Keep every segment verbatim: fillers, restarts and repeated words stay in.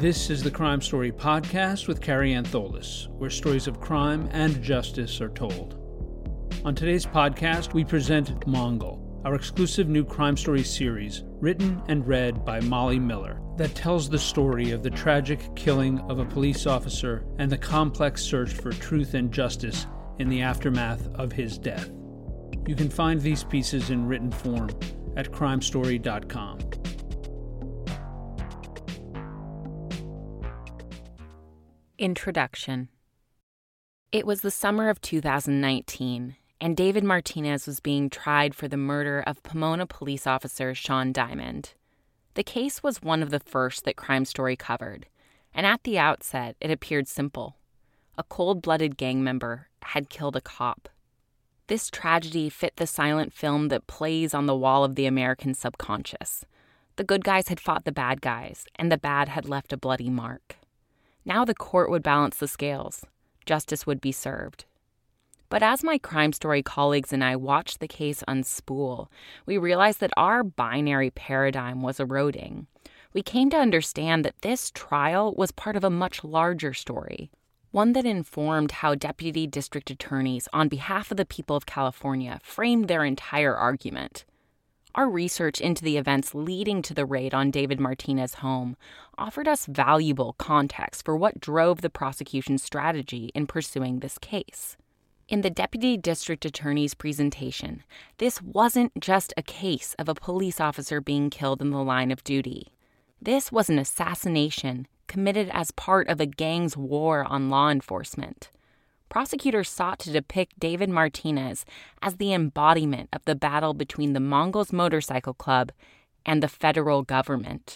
This is the Crime Story podcast with Carrie Ann Tholis, where stories of crime and justice are told. On today's podcast, we present Mongol, our exclusive new Crime Story series, written and read by Molly Miller, that tells the story of the tragic killing of a police officer and the complex search for truth and justice in the aftermath of his death. You can find these pieces in written form at crime story dot com. Introduction. It was the summer of two thousand nineteen, and David Martinez was being tried for the murder of Pomona police officer Sean Diamond. The case was one of the first that Crime Story covered, and at the outset, it appeared simple. A cold-blooded gang member had killed a cop. This tragedy fit the silent film that plays on the wall of the American subconscious. The good guys had fought the bad guys, and the bad had left a bloody mark. Now the court would balance the scales. Justice would be served. But as my Crime Story colleagues and I watched the case unspool, we realized that our binary paradigm was eroding. We came to understand that this trial was part of a much larger story, one that informed how deputy district attorneys on behalf of the people of California framed their entire argument. Our research into the events leading to the raid on David Martinez's home offered us valuable context for what drove the prosecution's strategy in pursuing this case. In the deputy district attorney's presentation, this wasn't just a case of a police officer being killed in the line of duty. This was an assassination committed as part of a gang's war on law enforcement. Prosecutors sought to depict David Martinez as the embodiment of the battle between the Mongols Motorcycle Club and the federal government.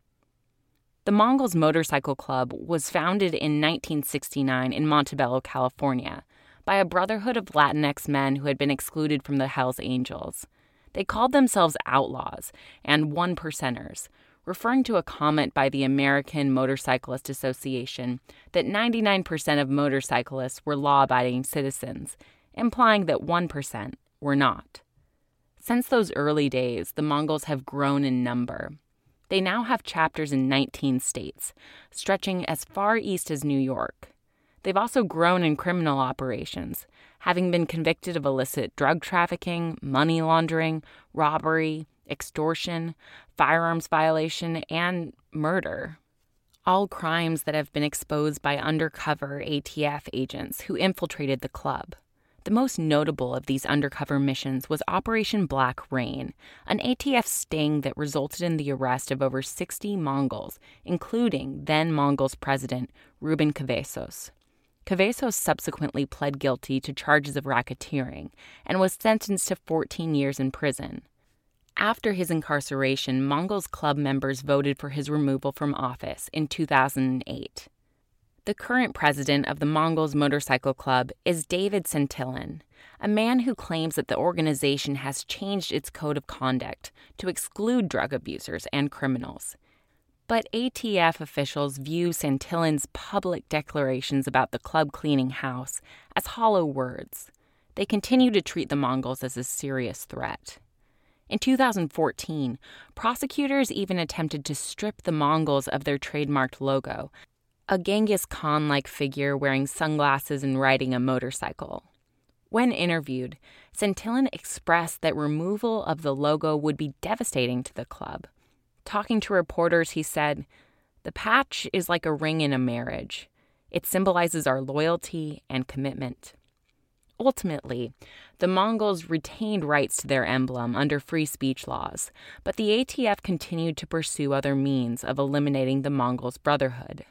The Mongols Motorcycle Club was founded in nineteen sixty-nine in Montebello, California, by a brotherhood of Latinx men who had been excluded from the Hells Angels. They called themselves outlaws and one percenters, referring to a comment by the American Motorcyclist Association that ninety-nine percent of motorcyclists were law-abiding citizens, implying that one percent were not. Since those early days, the Mongols have grown in number. They now have chapters in nineteen states, stretching as far east as New York. They've also grown in criminal operations, having been convicted of illicit drug trafficking, money laundering, robbery, extortion, firearms violation, and murder. All crimes that have been exposed by undercover A T F agents who infiltrated the club. The most notable of these undercover missions was Operation Black Rain, an A T F sting that resulted in the arrest of over sixty Mongols, including then-Mongols President Ruben Cavazos. Cavazos subsequently pled guilty to charges of racketeering and was sentenced to fourteen years in prison. After his incarceration, Mongols club members voted for his removal from office in two thousand eight. The current president of the Mongols Motorcycle Club is David Santillan, a man who claims that the organization has changed its code of conduct to exclude drug abusers and criminals. But A T F officials view Santillan's public declarations about the club cleaning house as hollow words. They continue to treat the Mongols as a serious threat. In two thousand fourteen, prosecutors even attempted to strip the Mongols of their trademarked logo, a Genghis Khan-like figure wearing sunglasses and riding a motorcycle. When interviewed, Santillan expressed that removal of the logo would be devastating to the club. Talking to reporters, he said, "The patch is like a ring in a marriage. It symbolizes our loyalty and commitment." Ultimately, the Mongols retained rights to their emblem under free speech laws, but the A T F continued to pursue other means of eliminating the Mongols Brotherhood.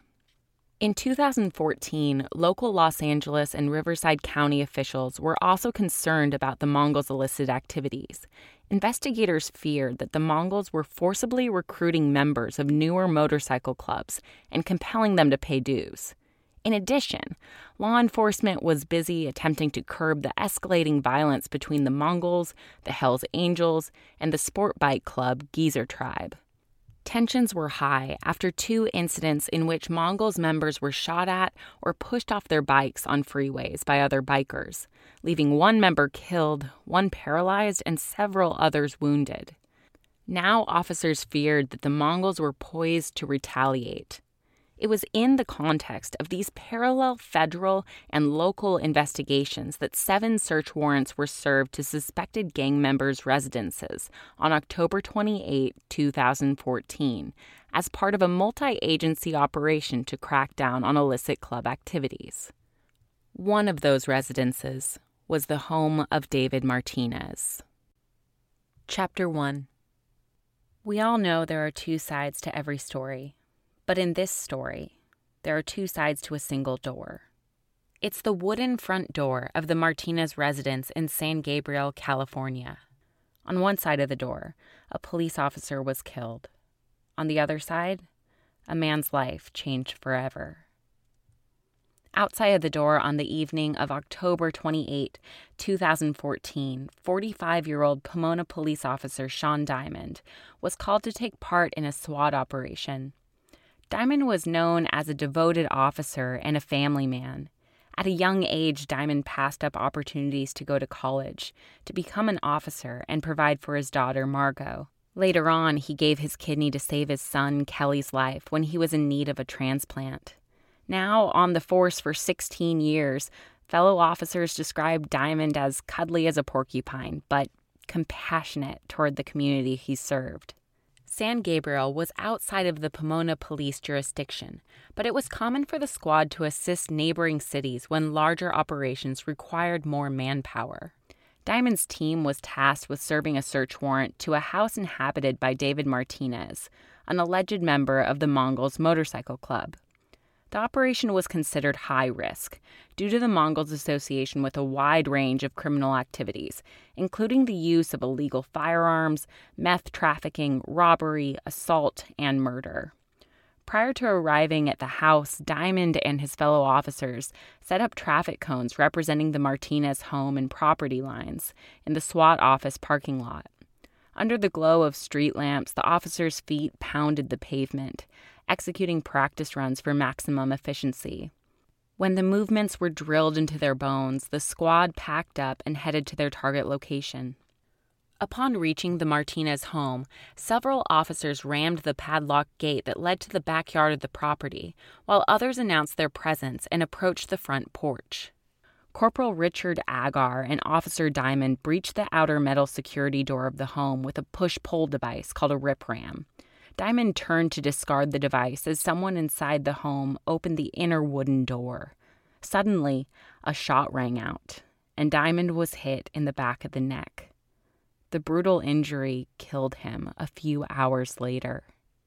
In two thousand fourteen, local Los Angeles and Riverside County officials were also concerned about the Mongols' illicit activities. Investigators feared that the Mongols were forcibly recruiting members of newer motorcycle clubs and compelling them to pay dues. In addition, law enforcement was busy attempting to curb the escalating violence between the Mongols, the Hells Angels, and the sport bike club Geezer Tribe. Tensions were high after two incidents in which Mongols members were shot at or pushed off their bikes on freeways by other bikers, leaving one member killed, one paralyzed, and several others wounded. Now officers feared that the Mongols were poised to retaliate. It was in the context of these parallel federal and local investigations that seven search warrants were served to suspected gang members' residences on October twenty-eighth, twenty fourteen, as part of a multi-agency operation to crack down on illicit club activities. One of those residences was the home of David Martinez. Chapter one. We all know there are two sides to every story, but in this story, there are two sides to a single door. It's the wooden front door of the Martinez residence in San Gabriel, California. On one side of the door, a police officer was killed. On the other side, a man's life changed forever. Outside of the door on the evening of October twenty-eighth, twenty fourteen, forty-five-year-old Pomona police officer Sean Diamond was called to take part in a SWAT operation. Diamond was known as a devoted officer and a family man. At a young age, Diamond passed up opportunities to go to college, to become an officer, and provide for his daughter, Margot. Later on, he gave his kidney to save his son, Kelly's life, when he was in need of a transplant. Now, on the force for sixteen years, fellow officers described Diamond as cuddly as a porcupine, but compassionate toward the community he served. San Gabriel was outside of the Pomona police jurisdiction, but it was common for the squad to assist neighboring cities when larger operations required more manpower. Diamond's team was tasked with serving a search warrant to a house inhabited by David Martinez, an alleged member of the Mongols Motorcycle Club. The operation was considered high risk due to the Mongols' association with a wide range of criminal activities, including the use of illegal firearms, meth trafficking, robbery, assault, and murder. Prior to arriving at the house, Diamond and his fellow officers set up traffic cones representing the Martinez home and property lines in the SWAT office parking lot. Under the glow of street lamps, the officers' feet pounded the pavement, executing practice runs for maximum efficiency. When the movements were drilled into their bones, the squad packed up and headed to their target location. Upon reaching the Martinez home, several officers rammed the padlocked gate that led to the backyard of the property, while others announced their presence and approached the front porch. Corporal Richard Agar and Officer Diamond breached the outer metal security door of the home with a push-pull device called a rip ram. Diamond turned to discard the device as someone inside the home opened the inner wooden door. Suddenly, a shot rang out, and Diamond was hit in the back of the neck. The brutal injury killed him a few hours later.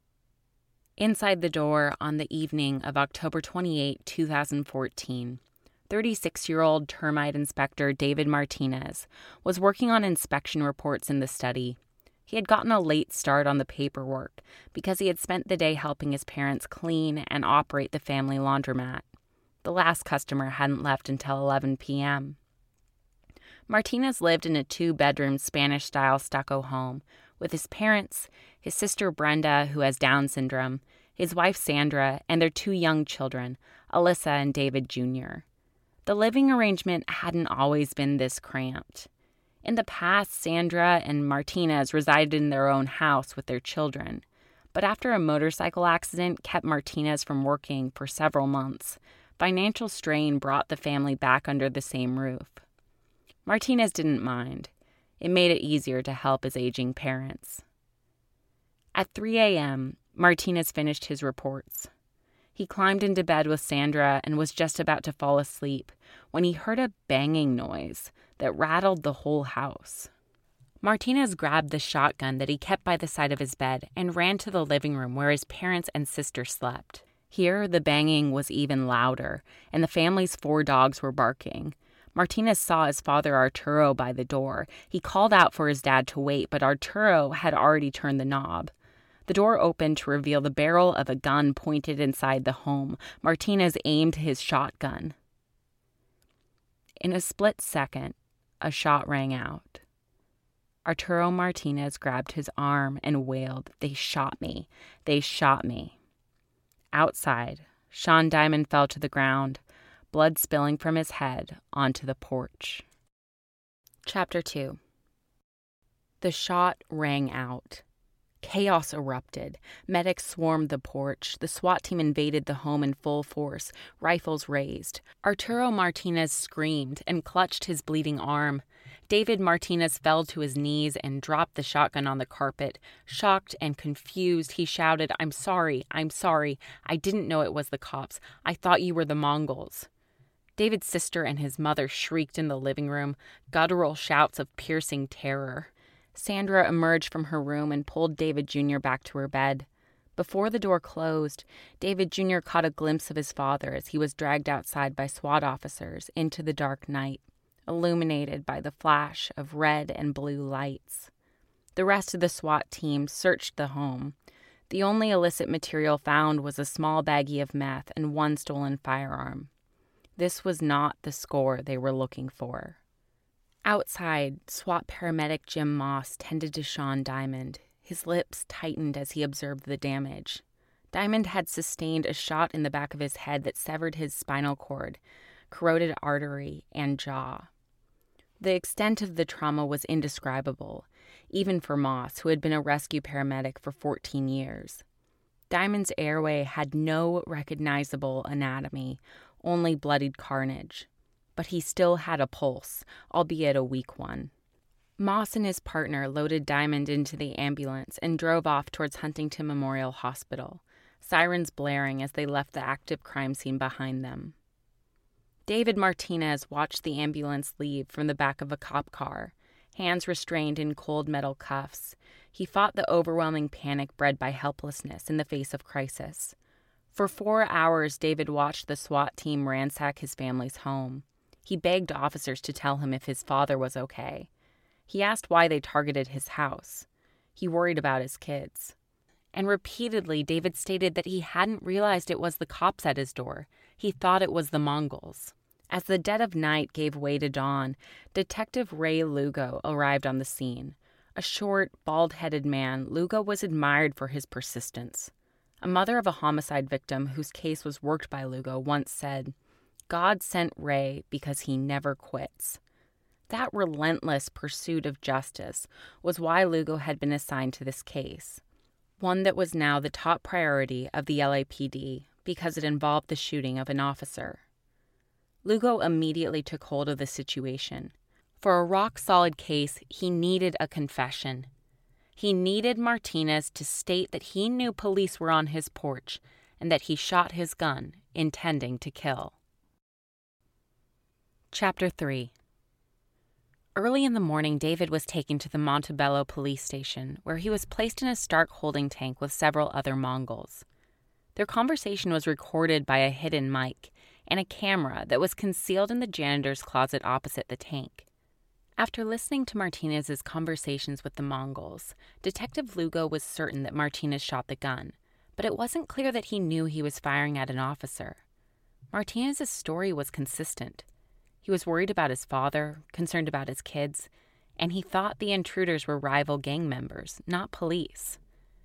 Inside the door on the evening of October twenty-eighth, twenty fourteen, thirty-six-year-old termite inspector David Martinez was working on inspection reports in the study. He had gotten a late start on the paperwork because he had spent the day helping his parents clean and operate the family laundromat. The last customer hadn't left until eleven p.m. Martinez lived in a two-bedroom Spanish-style stucco home with his parents, his sister Brenda, who has Down syndrome, his wife Sandra, and their two young children, Alyssa and David Junior The living arrangement hadn't always been this cramped. In the past, Sandra and Martinez resided in their own house with their children, but after a motorcycle accident kept Martinez from working for several months, financial strain brought the family back under the same roof. Martinez didn't mind. It made it easier to help his aging parents. At three a.m., Martinez finished his reports. He climbed into bed with Sandra and was just about to fall asleep when he heard a banging noise that rattled the whole house. Martinez grabbed the shotgun that he kept by the side of his bed and ran to the living room where his parents and sister slept. Here, the banging was even louder, and the family's four dogs were barking. Martinez saw his father Arturo by the door. He called out for his dad to wait, but Arturo had already turned the knob. The door opened to reveal the barrel of a gun pointed inside the home. Martinez aimed his shotgun. In a split second, a shot rang out. Arturo Martinez grabbed his arm and wailed, "They shot me! They shot me!" Outside, Sean Diamond fell to the ground, blood spilling from his head onto the porch. Chapter two. The shot rang out. Chaos erupted. Medics swarmed the porch. The SWAT team invaded the home in full force, rifles raised. Arturo Martinez screamed and clutched his bleeding arm. David Martinez fell to his knees and dropped the shotgun on the carpet. Shocked and confused, he shouted, "I'm sorry, I'm sorry. I didn't know it was the cops. I thought you were the Mongols." David's sister and his mother shrieked in the living room, guttural shouts of piercing terror. Sandra emerged from her room and pulled David Junior back to her bed. Before the door closed, David Junior caught a glimpse of his father as he was dragged outside by SWAT officers into the dark night, illuminated by the flash of red and blue lights. The rest of the SWAT team searched the home. The only illicit material found was a small baggie of meth and one stolen firearm. This was not the score they were looking for. Outside, SWAT paramedic Jim Moss tended to Sean Diamond. His lips tightened as he observed the damage. Diamond had sustained a shot in the back of his head that severed his spinal cord, corroded artery, and jaw. The extent of the trauma was indescribable, even for Moss, who had been a rescue paramedic for fourteen years. Diamond's airway had no recognizable anatomy, only bloodied carnage. But he still had a pulse, albeit a weak one. Moss and his partner loaded Diamond into the ambulance and drove off towards Huntington Memorial Hospital, sirens blaring as they left the active crime scene behind them. David Martinez watched the ambulance leave from the back of a cop car, hands restrained in cold metal cuffs. He fought the overwhelming panic bred by helplessness in the face of crisis. For four hours, David watched the SWAT team ransack his family's home. He begged officers to tell him if his father was okay. He asked why they targeted his house. He worried about his kids. And repeatedly, David stated that he hadn't realized it was the cops at his door. He thought it was the Mongols. As the dead of night gave way to dawn, Detective Ray Lugo arrived on the scene. A short, bald-headed man, Lugo was admired for his persistence. A mother of a homicide victim whose case was worked by Lugo once said, "God sent Ray because he never quits." That relentless pursuit of justice was why Lugo had been assigned to this case, one that was now the top priority of the L A P D because it involved the shooting of an officer. Lugo immediately took hold of the situation. For a rock-solid case, he needed a confession. He needed Martinez to state that he knew police were on his porch and that he shot his gun, intending to kill. Chapter three. Early in the morning, David was taken to the Montebello police station, where he was placed in a Stark holding tank with several other Mongols. Their conversation was recorded by a hidden mic and a camera that was concealed in the janitor's closet opposite the tank. After listening to Martinez's conversations with the Mongols, Detective Lugo was certain that Martinez shot the gun, but it wasn't clear that he knew he was firing at an officer. Martinez's story was consistent. He was worried about his father, concerned about his kids, and he thought the intruders were rival gang members, not police.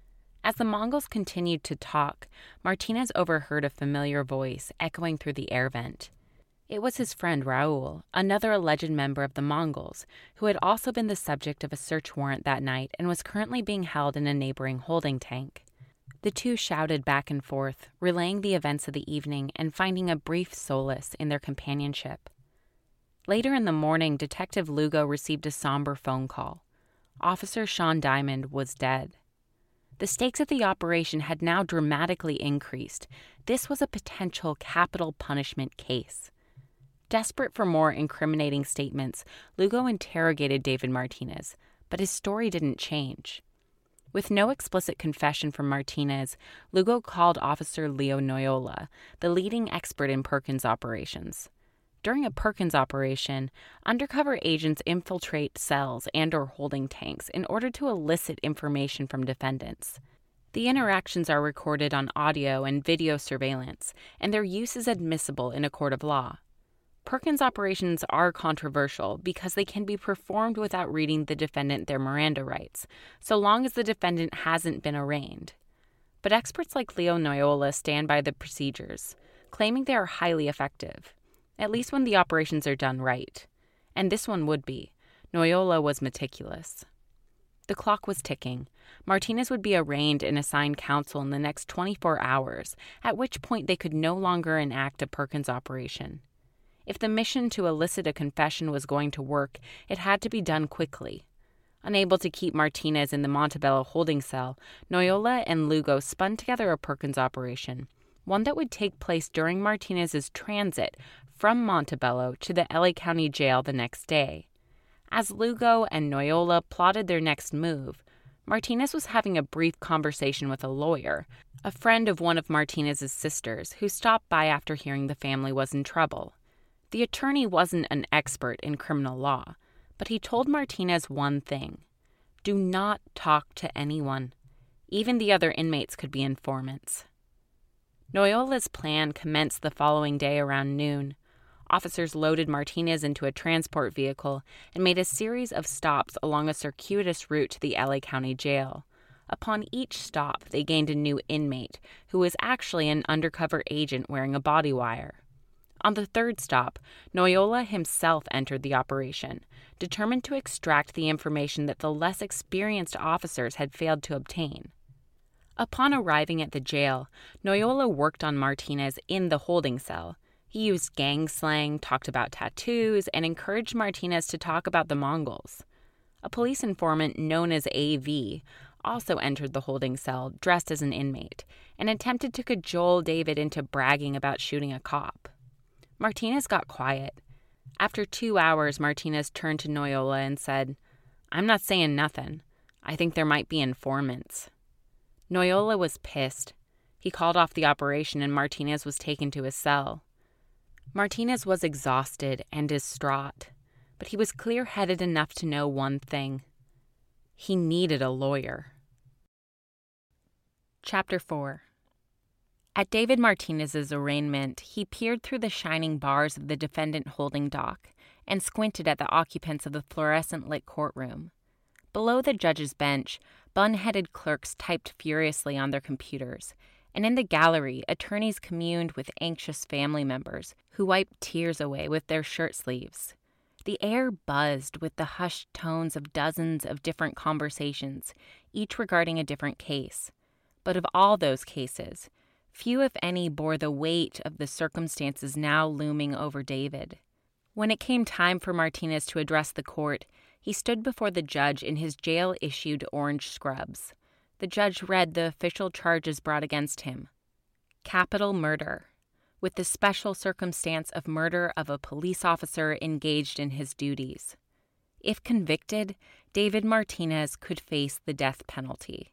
As the Mongols continued to talk, Martinez overheard a familiar voice echoing through the air vent. It was his friend Raul, another alleged member of the Mongols, who had also been the subject of a search warrant that night and was currently being held in a neighboring holding tank. The two shouted back and forth, relaying the events of the evening and finding a brief solace in their companionship. Later in the morning, Detective Lugo received a somber phone call. Officer Sean Diamond was dead. The stakes of the operation had now dramatically increased. This was a potential capital punishment case. Desperate for more incriminating statements, Lugo interrogated David Martinez, but his story didn't change. With no explicit confession from Martinez, Lugo called Officer Leo Noyola, the leading expert in Perkins operations. During a Perkins operation, undercover agents infiltrate cells and or holding tanks in order to elicit information from defendants. The interactions are recorded on audio and video surveillance, and their use is admissible in a court of law. Perkins operations are controversial because they can be performed without reading the defendant their Miranda rights, so long as the defendant hasn't been arraigned. But experts like Leo Noyola stand by the procedures, claiming they are highly effective, at least when the operations are done right. And this one would be. Noyola was meticulous. The clock was ticking. Martinez would be arraigned and assigned counsel in the next twenty-four hours, at which point they could no longer enact a Perkins operation. If the mission to elicit a confession was going to work, it had to be done quickly. Unable to keep Martinez in the Montebello holding cell, Noyola and Lugo spun together a Perkins operation, one that would take place during Martinez's transit from Montebello to the L A County Jail the next day. As Lugo and Noyola plotted their next move, Martinez was having a brief conversation with a lawyer, a friend of one of Martinez's sisters, who stopped by after hearing the family was in trouble. The attorney wasn't an expert in criminal law, but he told Martinez one thing: do not talk to anyone. Even the other inmates could be informants. Noyola's plan commenced the following day around noon. Officers loaded Martinez into a transport vehicle and made a series of stops along a circuitous route to the L A County Jail. Upon each stop, they gained a new inmate, who was actually an undercover agent wearing a body wire. On the third stop, Noyola himself entered the operation, determined to extract the information that the less experienced officers had failed to obtain. Upon arriving at the jail, Noyola worked on Martinez in the holding cell. He used gang slang, talked about tattoos, and encouraged Martinez to talk about the Mongols. A police informant known as A V also entered the holding cell dressed as an inmate and attempted to cajole David into bragging about shooting a cop. Martinez got quiet. After two hours, Martinez turned to Noyola and said, "I'm not saying nothing. I think there might be informants." Noyola was pissed. He called off the operation and Martinez was taken to his cell. Martinez was exhausted and distraught, but he was clear-headed enough to know one thing. He needed a lawyer. Chapter four. At David Martinez's arraignment, he peered through the shining bars of the defendant holding dock and squinted at the occupants of the fluorescent-lit courtroom. Below the judge's bench, bun-headed clerks typed furiously on their computers, and in the gallery, attorneys communed with anxious family members who wiped tears away with their shirt sleeves. The air buzzed with the hushed tones of dozens of different conversations, each regarding a different case. But of all those cases, few, if any, bore the weight of the circumstances now looming over David. When it came time for Martinez to address the court, he stood before the judge in his jail-issued orange scrubs. The judge read the official charges brought against him. Capital murder, with the special circumstance of murder of a police officer engaged in his duties. If convicted, David Martinez could face the death penalty.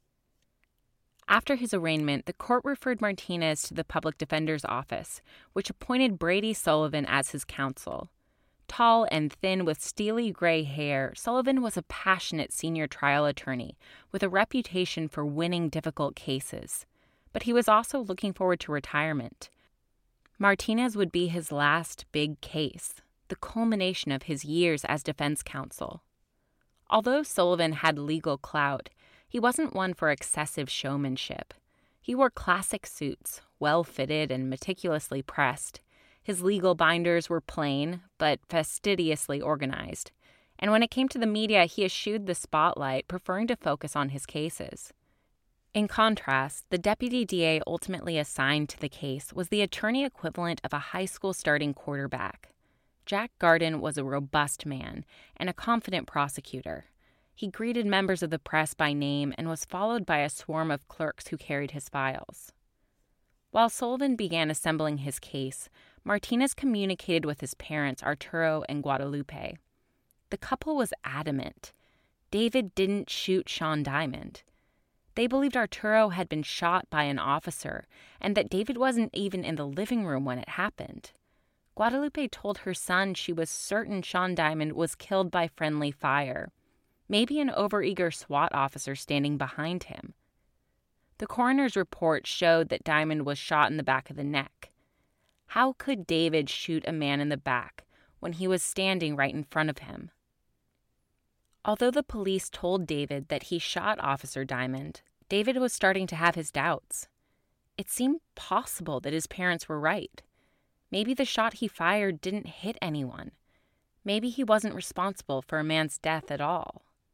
After his arraignment, the court referred Martinez to the public defender's office, which appointed Brady Sullivan as his counsel. Tall and thin with steely gray hair, Sullivan was a passionate senior trial attorney with a reputation for winning difficult cases. But he was also looking forward to retirement. Martinez would be his last big case, the culmination of his years as defense counsel. Although Sullivan had legal clout, he wasn't one for excessive showmanship. He wore classic suits, well-fitted and meticulously pressed. His legal binders were plain, but fastidiously organized. And when it came to the media, he eschewed the spotlight, preferring to focus on his cases. In contrast, the deputy D A ultimately assigned to the case was the attorney equivalent of a high school starting quarterback. Jack Garden was a robust man and a confident prosecutor. He greeted members of the press by name and was followed by a swarm of clerks who carried his files. While Sullivan began assembling his case, Martinez communicated with his parents, Arturo and Guadalupe. The couple was adamant. David didn't shoot Sean Diamond. They believed Arturo had been shot by an officer and that David wasn't even in the living room when it happened. Guadalupe told her son she was certain Sean Diamond was killed by friendly fire, maybe an overeager SWAT officer standing behind him. The coroner's report showed that Diamond was shot in the back of the neck. How could David shoot a man in the back when he was standing right in front of him? Although the police told David that he shot Officer Diamond, David was starting to have his doubts. It seemed possible that his parents were right. Maybe the shot he fired didn't hit anyone. Maybe he wasn't responsible for a man's death at all.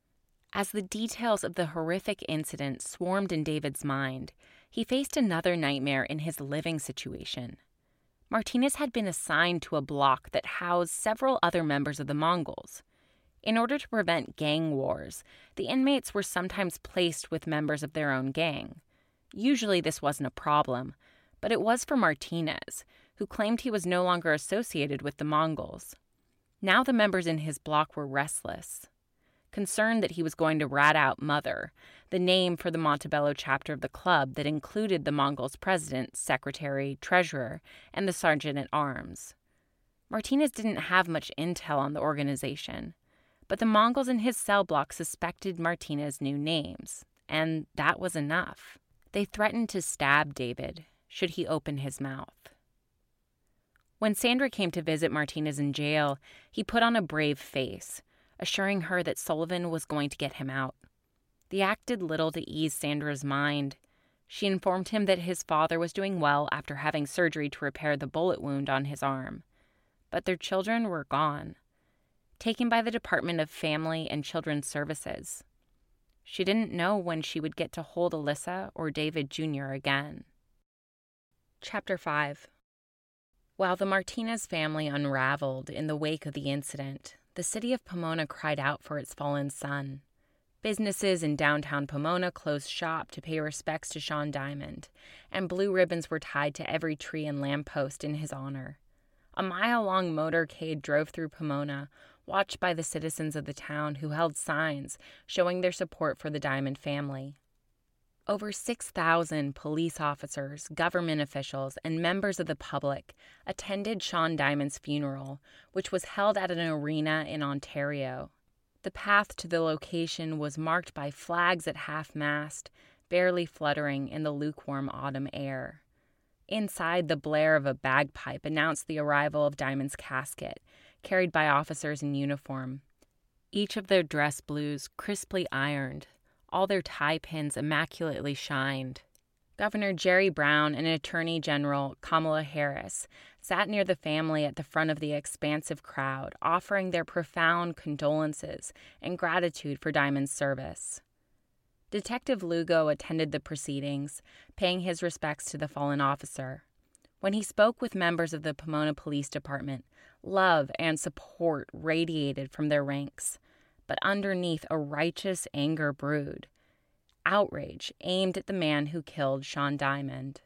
As the details of the horrific incident swarmed in David's mind, he faced another nightmare in his living situation. Martinez had been assigned to a block that housed several other members of the Mongols. In order to prevent gang wars, the inmates were sometimes placed with members of their own gang. Usually this wasn't a problem, but it was for Martinez, who claimed he was no longer associated with the Mongols. Now the members in his block were restless, concerned that he was going to rat out Mother, the name for the Montebello chapter of the club that included the Mongols' president, secretary, treasurer, and the sergeant-at-arms. Martinez didn't have much intel on the organization, but the Mongols in his cell block suspected Martinez knew names, and that was enough. They threatened to stab David should he open his mouth. When Sandra came to visit Martinez in jail, he put on a brave face, assuring her that Sullivan was going to get him out. The act did little to ease Sandra's mind. She informed him that his father was doing well after having surgery to repair the bullet wound on his arm. But their children were gone, taken by the Department of Family and Children's Services. She didn't know when she would get to hold Alyssa or David Junior again. Chapter five. While the Martinez family unraveled in the wake of the incident, the city of Pomona cried out for its fallen son. Businesses in downtown Pomona closed shop to pay respects to Sean Diamond, and blue ribbons were tied to every tree and lamppost in his honor. A mile-long motorcade drove through Pomona, watched by the citizens of the town who held signs showing their support for the Diamond family. Over six thousand police officers, government officials, and members of the public attended Sean Diamond's funeral, which was held at an arena in Ontario. The path to the location was marked by flags at half-mast, barely fluttering in the lukewarm autumn air. Inside, the blare of a bagpipe announced the arrival of Diamond's casket, carried by officers in uniform. Each of their dress blues crisply ironed, all their tie pins immaculately shined. Governor Jerry Brown and Attorney General Kamala Harris sat near the family at the front of the expansive crowd, offering their profound condolences and gratitude for Diamond's service. Detective Lugo attended the proceedings, paying his respects to the fallen officer. When he spoke with members of the Pomona Police Department, love and support radiated from their ranks, but underneath a righteous anger brewed, outrage aimed at the man who killed Sean Diamond.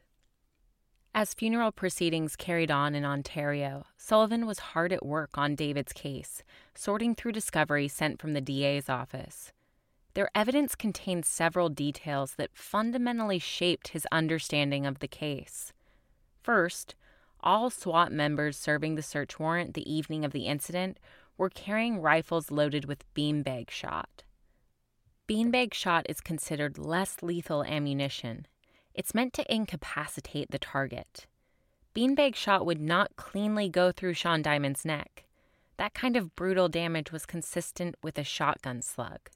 As funeral proceedings carried on in Ontario, Sullivan was hard at work on David's case, sorting through discoveries sent from the D A's office. Their evidence contained several details that fundamentally shaped his understanding of the case. First, all SWAT members serving the search warrant the evening of the incident were carrying rifles loaded with beanbag shot. Beanbag shot is considered less lethal ammunition. It's meant to incapacitate the target. Beanbag shot would not cleanly go through Sean Diamond's neck. That kind of brutal damage was consistent with a shotgun slug.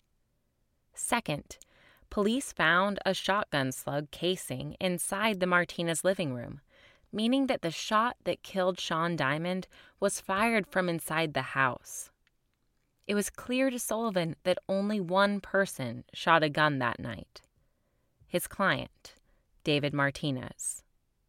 Second, police found a shotgun slug casing inside the Martinez living room, meaning that the shot that killed Sean Diamond was fired from inside the house. It was clear to Sullivan that only one person shot a gun that night: his client, David Martinez.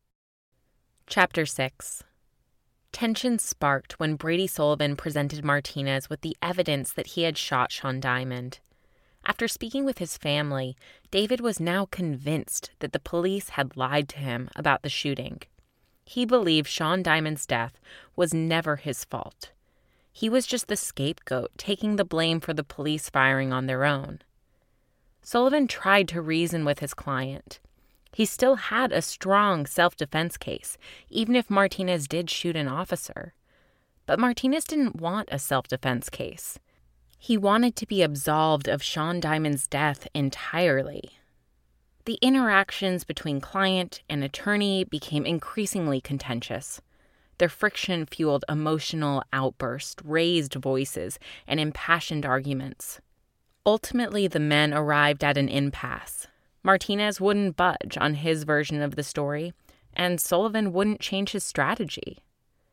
Chapter six. Tension sparked when Brady Sullivan presented Martinez with the evidence that he had shot Sean Diamond. After speaking with his family, David was now convinced that the police had lied to him about the shooting. He believed Sean Diamond's death was never his fault. He was just the scapegoat, taking the blame for the police firing on their own. Sullivan tried to reason with his client. He still had a strong self-defense case, even if Martinez did shoot an officer. But Martinez didn't want a self-defense case. He wanted to be absolved of Sean Diamond's death entirely. The interactions between client and attorney became increasingly contentious. Their friction fueled emotional outbursts, raised voices, and impassioned arguments. Ultimately, the men arrived at an impasse. Martinez wouldn't budge on his version of the story, and Sullivan wouldn't change his strategy.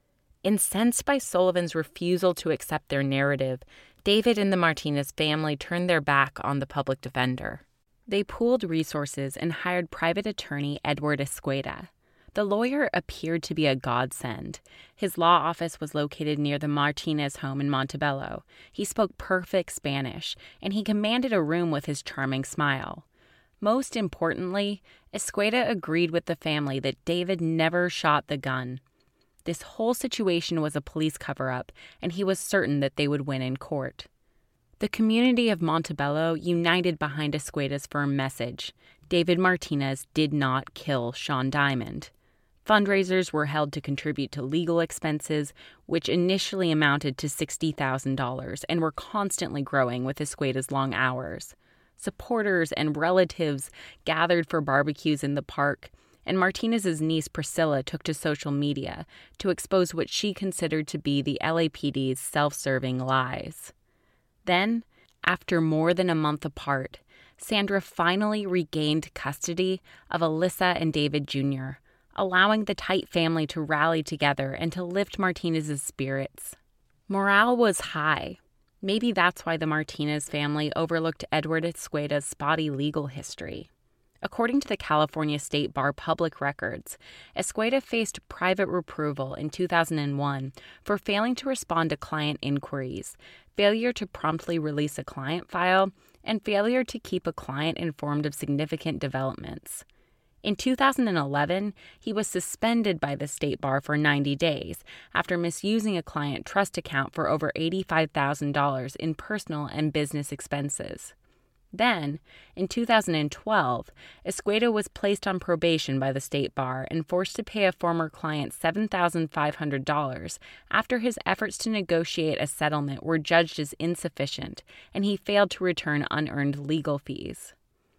Incensed by Sullivan's refusal to accept their narrative, David and the Martinez family turned their back on the public defender. They pooled resources and hired private attorney Edward Escueda. The lawyer appeared to be a godsend. His law office was located near the Martinez home in Montebello. He spoke perfect Spanish, and he commanded a room with his charming smile. Most importantly, Escueda agreed with the family that David never shot the gun. This whole situation was a police cover-up, and he was certain that they would win in court. The community of Montebello united behind Escueda's firm message. David Martinez did not kill Sean Diamond. Fundraisers were held to contribute to legal expenses, which initially amounted to sixty thousand dollars and were constantly growing with Escueda's long hours. Supporters and relatives gathered for barbecues in the park, and Martinez's niece Priscilla took to social media to expose what she considered to be the L A P D's self-serving lies. Then, after more than a month apart, Sandra finally regained custody of Alyssa and David Junior, allowing the tight family to rally together and to lift Martinez's spirits. Morale was high. Maybe that's why the Martinez family overlooked Edward Escueda's spotty legal history. According to the California State Bar public records, Escueda faced private reproval in two thousand one for failing to respond to client inquiries, failure to promptly release a client file, and failure to keep a client informed of significant developments. In two thousand eleven, he was suspended by the State Bar for ninety days after misusing a client trust account for over eighty-five thousand dollars in personal and business expenses. Then, in two thousand twelve, Escueda was placed on probation by the State Bar and forced to pay a former client seven thousand five hundred dollars after his efforts to negotiate a settlement were judged as insufficient and he failed to return unearned legal fees.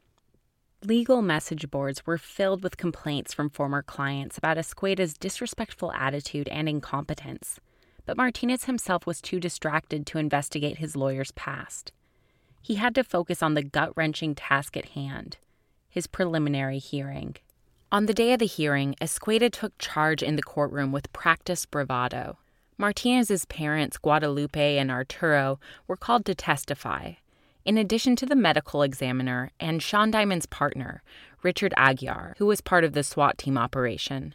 Legal message boards were filled with complaints from former clients about Escueda's disrespectful attitude and incompetence, but Martinez himself was too distracted to investigate his lawyer's past. He had to focus on the gut-wrenching task at hand, his preliminary hearing. On the day of the hearing, Escueda took charge in the courtroom with practiced bravado. Martinez's parents, Guadalupe and Arturo, were called to testify, in addition to the medical examiner and Sean Diamond's partner, Richard Aguiar, who was part of the SWAT team operation.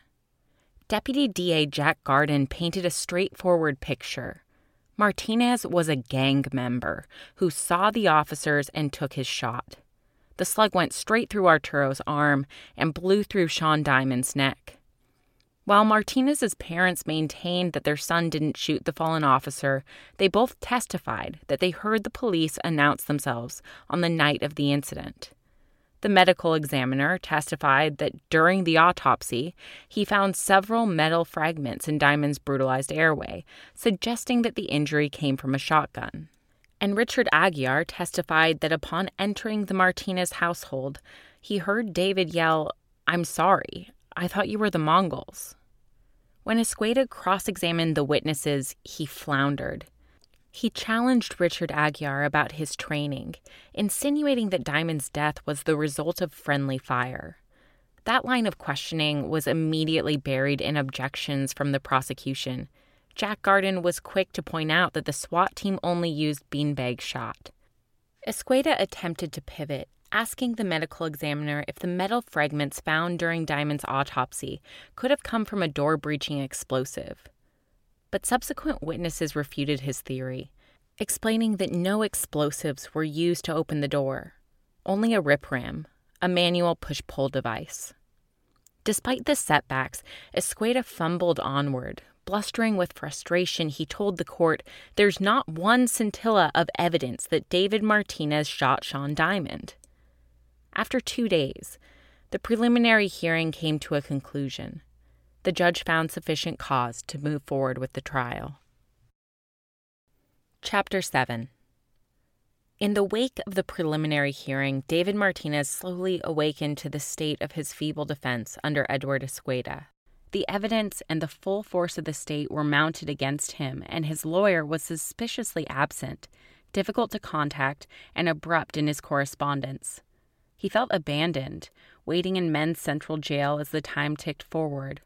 Deputy D A Jack Garden painted a straightforward picture. Martinez was a gang member who saw the officers and took his shot. The slug went straight through Arturo's arm and blew through Sean Diamond's neck. While Martinez's parents maintained that their son didn't shoot the fallen officer, they both testified that they heard the police announce themselves on the night of the incident. The medical examiner testified that during the autopsy, he found several metal fragments in Diamond's brutalized airway, suggesting that the injury came from a shotgun. And Richard Aguiar testified that upon entering the Martinez household, he heard David yell, "I'm sorry, I thought you were the Mongols." When Escueda cross-examined the witnesses, he floundered. He challenged Richard Aguiar about his training, insinuating that Diamond's death was the result of friendly fire. That line of questioning was immediately buried in objections from the prosecution. Jack Garden was quick to point out that the SWAT team only used beanbag shot. Escueda attempted to pivot, asking the medical examiner if the metal fragments found during Diamond's autopsy could have come from a door-breaching explosive. But subsequent witnesses refuted his theory, explaining that no explosives were used to open the door, only a rip ram, a manual push-pull device. Despite the setbacks, Escueda fumbled onward. Blustering with frustration, he told the court there's not one scintilla of evidence that David Martinez shot Sean Diamond. After two days, the preliminary hearing came to a conclusion. The judge found sufficient cause to move forward with the trial. Chapter seven. In the wake of the preliminary hearing, David Martinez slowly awakened to the state of his feeble defense under Edward Escueda. The evidence and the full force of the state were mounted against him, and his lawyer was suspiciously absent, difficult to contact, and abrupt in his correspondence. He felt abandoned, waiting in Men's Central Jail as the time ticked forward.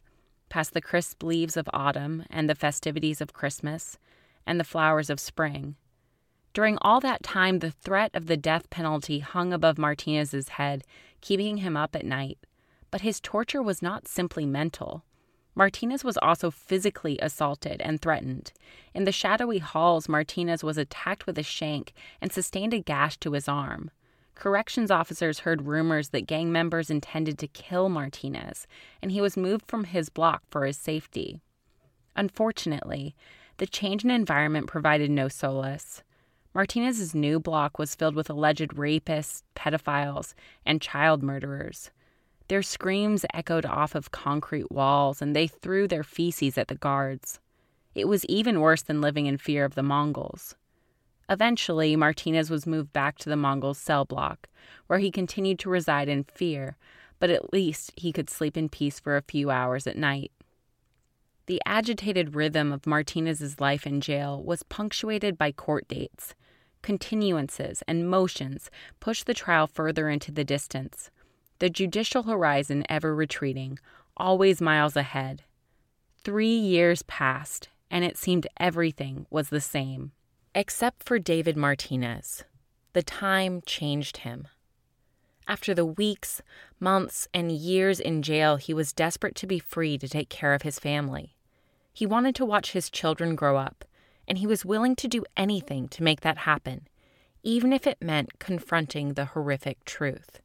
past the crisp leaves of autumn and the festivities of Christmas and the flowers of spring. During all that time, the threat of the death penalty hung above Martinez's head, keeping him up at night. But his torture was not simply mental. Martinez was also physically assaulted and threatened. In the shadowy halls, Martinez was attacked with a shank and sustained a gash to his arm. Corrections officers heard rumors that gang members intended to kill Martinez, and he was moved from his block for his safety. Unfortunately, the change in environment provided no solace. Martinez's new block was filled with alleged rapists, pedophiles, and child murderers. Their screams echoed off of concrete walls, and they threw their feces at the guards. It was even worse than living in fear of the Mongols. Eventually, Martinez was moved back to the Mongols' cell block, where he continued to reside in fear, but at least he could sleep in peace for a few hours at night. The agitated rhythm of Martinez's life in jail was punctuated by court dates. Continuances and motions pushed the trial further into the distance, the judicial horizon ever retreating, always miles ahead. Three years passed, and it seemed everything was the same. Except for David Martinez. The time changed him. After the weeks, months, and years in jail, he was desperate to be free to take care of his family. He wanted to watch his children grow up, and he was willing to do anything to make that happen, even if it meant confronting the horrific truth.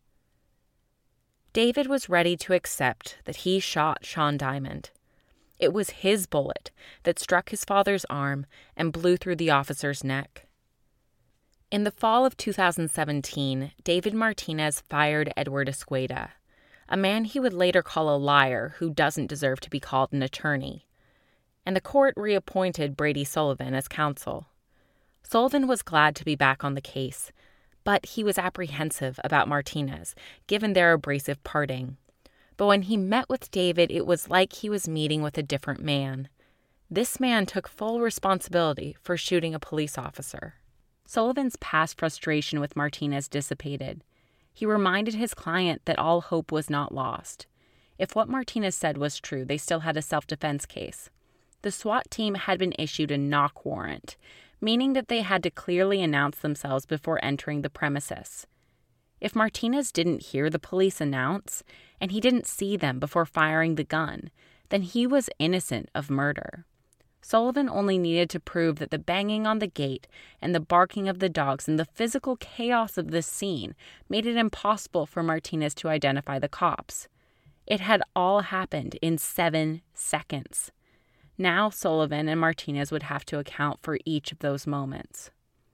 David was ready to accept that he shot Sean Diamond. It was his bullet that struck his father's arm and blew through the officer's neck. In the fall of two thousand seventeen, David Martinez fired Edward Escueda, a man he would later call a liar who doesn't deserve to be called an attorney. And the court reappointed Brady Sullivan as counsel. Sullivan was glad to be back on the case, but he was apprehensive about Martinez, given their abrasive parting. But when he met with David, it was like he was meeting with a different man. This man took full responsibility for shooting a police officer. Sullivan's past frustration with Martinez dissipated. He reminded his client that all hope was not lost. If what Martinez said was true, they still had a self-defense case. The SWAT team had been issued a knock warrant, meaning that they had to clearly announce themselves before entering the premises. If Martinez didn't hear the police announce, and he didn't see them before firing the gun, then he was innocent of murder. Sullivan only needed to prove that the banging on the gate and the barking of the dogs and the physical chaos of this scene made it impossible for Martinez to identify the cops. It had all happened in seven seconds. Now Sullivan and Martinez would have to account for each of those moments.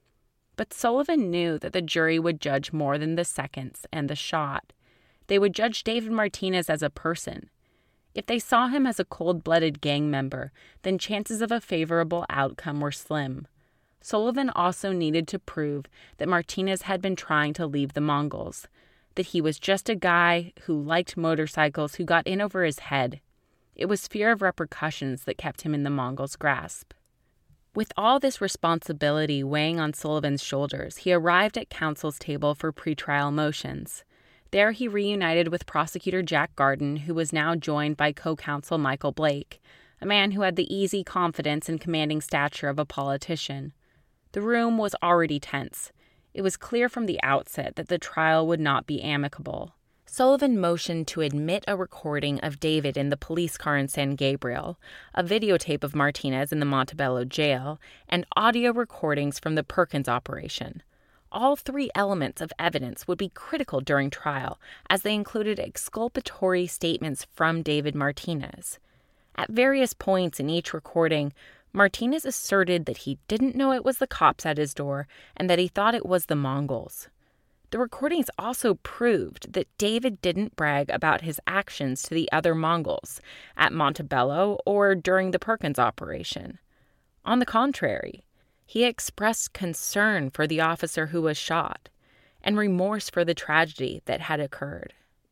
But Sullivan knew that the jury would judge more than the seconds and the shot. They would judge David Martinez as a person. If they saw him as a cold-blooded gang member, then chances of a favorable outcome were slim. Sullivan also needed to prove that Martinez had been trying to leave the Mongols, that he was just a guy who liked motorcycles who got in over his head. It was fear of repercussions that kept him in the Mongols' grasp. With all this responsibility weighing on Sullivan's shoulders, he arrived at counsel's table for pretrial motions. There he reunited with prosecutor Jack Garden, who was now joined by co-counsel Michael Blake, a man who had the easy confidence and commanding stature of a politician. The room was already tense. It was clear from the outset that the trial would not be amicable. Sullivan motioned to admit a recording of David in the police car in San Gabriel, a videotape of Martinez in the Montebello jail, and audio recordings from the Perkins operation. All three elements of evidence would be critical during trial, as they included exculpatory statements from David Martinez. At various points in each recording, Martinez asserted that he didn't know it was the cops at his door and that he thought it was the Mongols. The recordings also proved that David didn't brag about his actions to the other Mongols at Montebello or during the Perkins operation. On the contrary, he expressed concern for the officer who was shot and remorse for the tragedy that had occurred.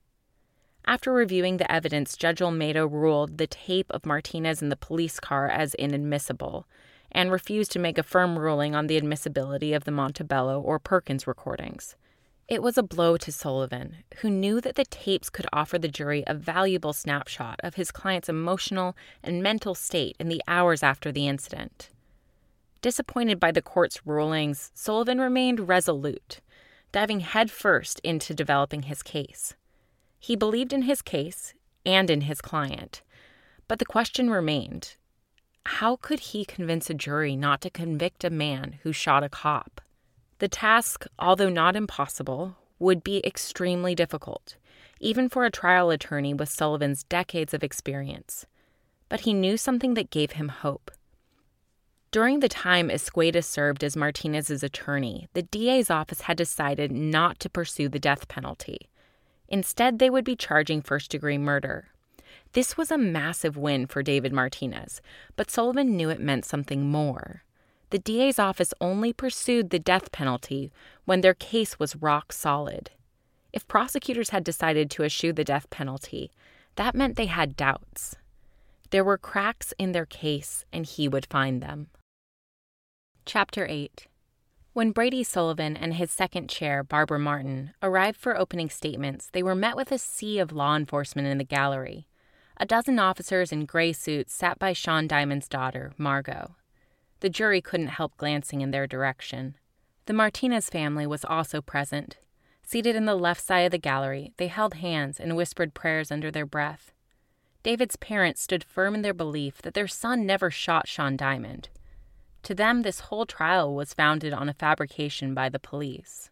After reviewing the evidence, Judge Olmedo ruled the tape of Martinez in the police car as inadmissible and refused to make a firm ruling on the admissibility of the Montebello or Perkins recordings. It was a blow to Sullivan, who knew that the tapes could offer the jury a valuable snapshot of his client's emotional and mental state in the hours after the incident. Disappointed by the court's rulings, Sullivan remained resolute, diving headfirst into developing his case. He believed in his case and in his client, but the question remained, how could he convince a jury not to convict a man who shot a cop? The task, although not impossible, would be extremely difficult, even for a trial attorney with Sullivan's decades of experience. But he knew something that gave him hope. During the time Escueda served as Martinez's attorney, the D A's office had decided not to pursue the death penalty. Instead, they would be charging first-degree murder. This was a massive win for David Martinez, but Sullivan knew it meant something more. The D A's office only pursued the death penalty when their case was rock solid. If prosecutors had decided to eschew the death penalty, that meant they had doubts. There were cracks in their case, and he would find them. Chapter eight. When Brady Sullivan and his second chair, Barbara Martin, arrived for opening statements, they were met with a sea of law enforcement in the gallery. A dozen officers in gray suits sat by Sean Diamond's daughter, Margot. The jury couldn't help glancing in their direction. The Martinez family was also present. Seated in the left side of the gallery, they held hands and whispered prayers under their breath. David's parents stood firm in their belief that their son never shot Sean Diamond. To them, this whole trial was founded on a fabrication by the police.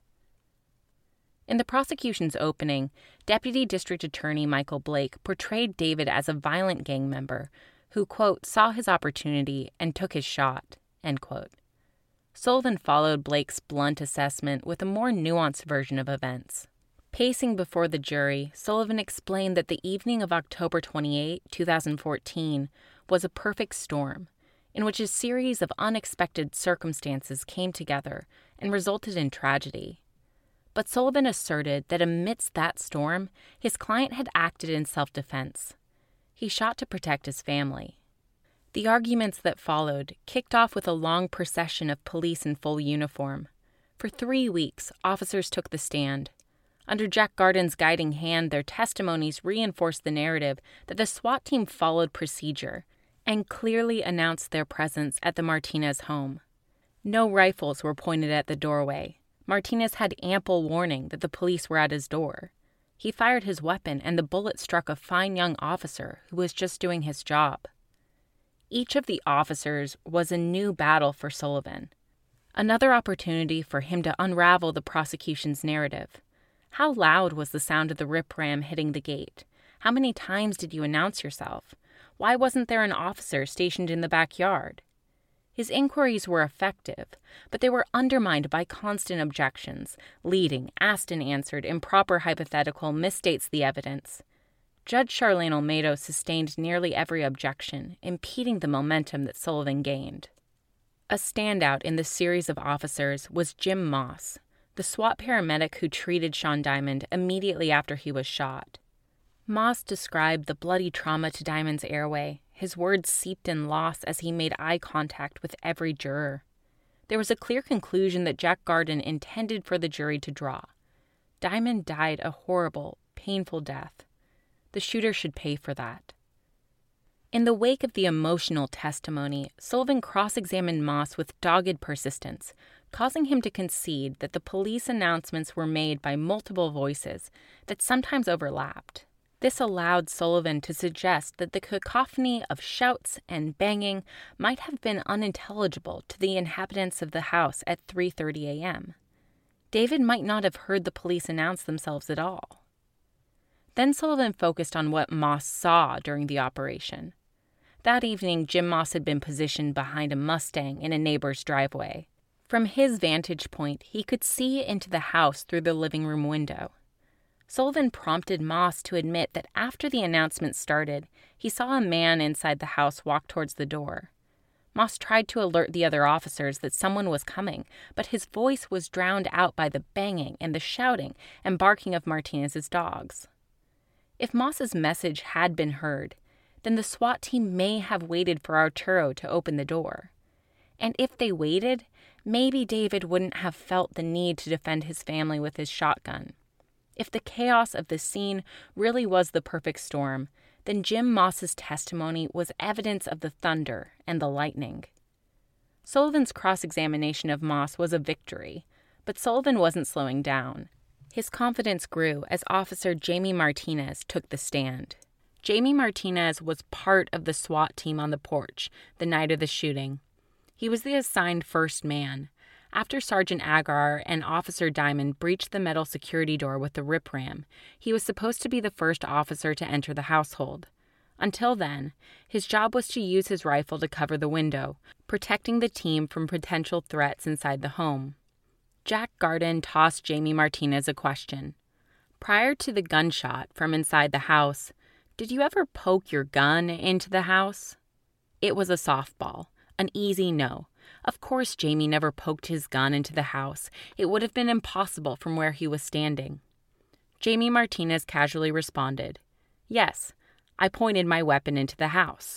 In the prosecution's opening, Deputy District Attorney Michael Blake portrayed David as a violent gang member who, quote, saw his opportunity and took his shot, end quote. Sullivan followed Blake's blunt assessment with a more nuanced version of events. Pacing before the jury, Sullivan explained that the evening of October twenty-eighth, twenty fourteen, was a perfect storm, in which a series of unexpected circumstances came together and resulted in tragedy. But Sullivan asserted that amidst that storm, his client had acted in self-defense. He shot to protect his family. The arguments that followed kicked off with a long procession of police in full uniform. For three weeks, officers took the stand. Under Jack Garden's guiding hand, their testimonies reinforced the narrative that the SWAT team followed procedure and clearly announced their presence at the Martinez home. No rifles were pointed at the doorway. Martinez had ample warning that the police were at his door. He fired his weapon, and the bullet struck a fine young officer who was just doing his job. Each of the officers was a new battle for Sullivan, another opportunity for him to unravel the prosecution's narrative. How loud was the sound of the rip-ram hitting the gate? How many times did you announce yourself? Why wasn't there an officer stationed in the backyard? His inquiries were effective, but they were undermined by constant objections. Leading, asked and answered, improper hypothetical misstates the evidence. Judge Charlene Olmedo sustained nearly every objection, impeding the momentum that Sullivan gained. A standout in the series of officers was Jim Moss, the SWAT paramedic who treated Sean Diamond immediately after he was shot. Moss described the bloody trauma to Diamond's airway. His words seeped in loss as he made eye contact with every juror. There was a clear conclusion that Jack Garden intended for the jury to draw. Diamond died a horrible, painful death. The shooter should pay for that. In the wake of the emotional testimony, Sullivan cross-examined Moss with dogged persistence, causing him to concede that the police announcements were made by multiple voices that sometimes overlapped. This allowed Sullivan to suggest that the cacophony of shouts and banging might have been unintelligible to the inhabitants of the house at three thirty a.m. David might not have heard the police announce themselves at all. Then Sullivan focused on what Moss saw during the operation. That evening, Jim Moss had been positioned behind a Mustang in a neighbor's driveway. From his vantage point, he could see into the house through the living room window. Sullivan prompted Moss to admit that after the announcement started, he saw a man inside the house walk towards the door. Moss tried to alert the other officers that someone was coming, but his voice was drowned out by the banging and the shouting and barking of Martinez's dogs. If Moss's message had been heard, then the SWAT team may have waited for Arturo to open the door. And if they waited, Maybe David wouldn't have felt the need to defend his family with his shotgun. If the chaos of the scene really was the perfect storm, then Jim Moss's testimony was evidence of the thunder and the lightning. Sullivan's cross-examination of Moss was a victory, but Sullivan wasn't slowing down. His confidence grew as Officer Jamie Martinez took the stand. Jamie Martinez was part of the SWAT team on the porch the night of the shooting. He was the assigned first man. After Sergeant Agar and Officer Diamond breached the metal security door with the rip ram, he was supposed to be the first officer to enter the household. Until then, his job was to use his rifle to cover the window, protecting the team from potential threats inside the home. Jack Garden tossed Jamie Martinez a question. Prior to the gunshot from inside the house, did you ever poke your gun into the house? It was a softball, an easy no. Of course Jamie never poked his gun into the house. It would have been impossible from where he was standing. Jamie Martinez casually responded, "Yes, I pointed my weapon into the house."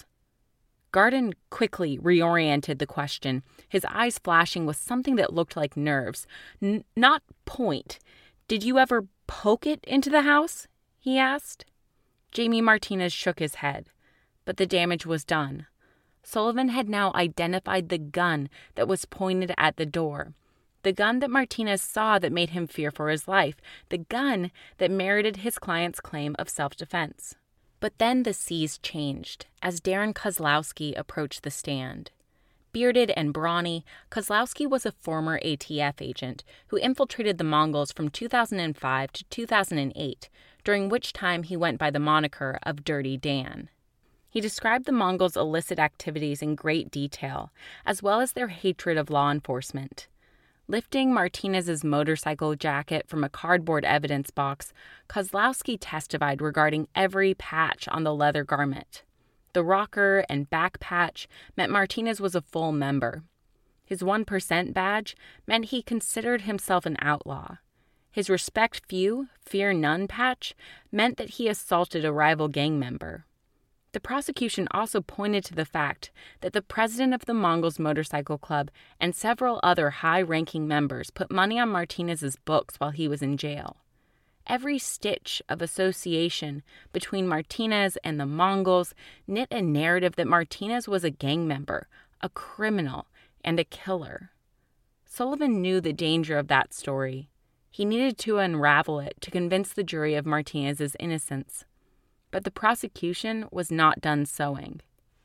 Garden quickly reoriented the question, his eyes flashing with something that looked like nerves. N- not point. "Did you ever poke it into the house?" he asked. Jamie Martinez shook his head, but the damage was done. Sullivan had now identified the gun that was pointed at the door, the gun that Martinez saw that made him fear for his life, the gun that merited his client's claim of self-defense. But then the seas changed as Darren Kozlowski approached the stand. Bearded and brawny, Kozlowski was a former A T F agent who infiltrated the Mongols from two thousand five to two thousand eight, during which time he went by the moniker of Dirty Dan. He described the Mongols' illicit activities in great detail, as well as their hatred of law enforcement. Lifting Martinez's motorcycle jacket from a cardboard evidence box, Kozlowski testified regarding every patch on the leather garment. The rocker and back patch meant Martinez was a full member. His one percent badge meant he considered himself an outlaw. His respect few, fear none patch meant that he assaulted a rival gang member. The prosecution also pointed to the fact that the president of the Mongols Motorcycle Club and several other high-ranking members put money on Martinez's books while he was in jail. Every stitch of association between Martinez and the Mongols knit a narrative that Martinez was a gang member, a criminal, and a killer. Sullivan knew the danger of that story. He needed to unravel it to convince the jury of Martinez's innocence. But the prosecution was not done sewing.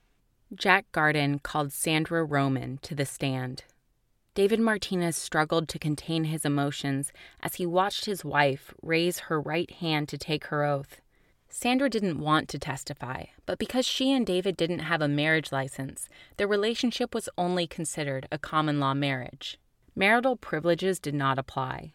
Jack Garden called Sandra Roman to the stand. David Martinez struggled to contain his emotions as he watched his wife raise her right hand to take her oath. Sandra didn't want to testify, but because she and David didn't have a marriage license, their relationship was only considered a common-law marriage. Marital privileges did not apply.